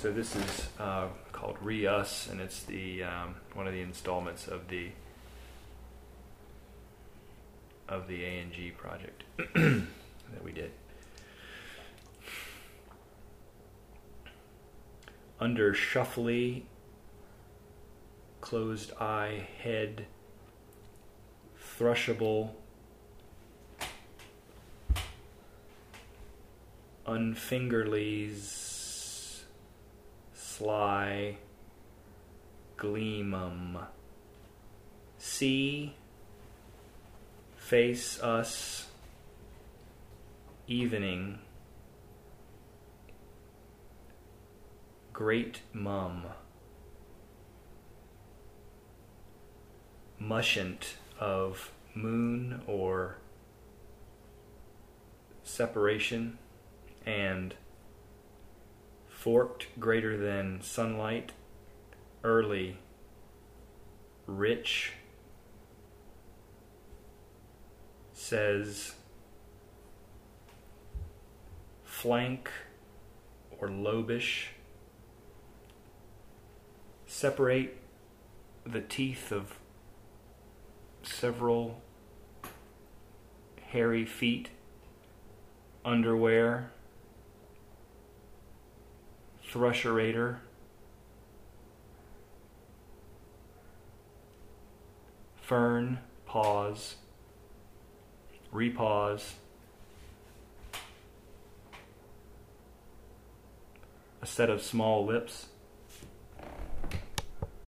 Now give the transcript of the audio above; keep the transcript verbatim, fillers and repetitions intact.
So this is uh, called Re-Us, and it's the um, one of the installments of the of the A N G project that we did. Under shuffly, closed eye, head, thrushable, unfingerlies, sly, gleamum, see, face us, evening, great mum, mushant of moon or separation, and forked greater than sunlight, early, rich, says, flank or lobish, separate the teeth of several hairy feet, underwear, thrusherator, fern, pause, repause, a set of small lips,